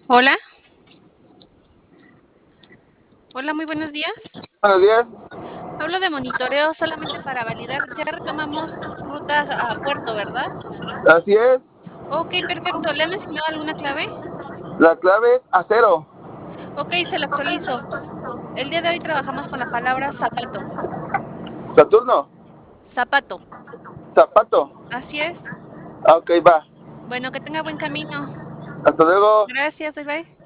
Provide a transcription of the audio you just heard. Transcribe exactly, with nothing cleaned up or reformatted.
Hola, hola, muy buenos días. Buenos días. Hablo de monitoreo solamente para validar. Ya retomamos ruta a puerto, ¿verdad? Así es. Ok, perfecto. ¿Le han asignado alguna clave? La clave es acero. Ok, se lo actualizo. El día de hoy trabajamos con la palabra zapato. Saturno. Zapato. Zapato. Así es. Ah, ok, va. Bueno, que tenga buen camino. Hasta luego. Gracias, bye bye.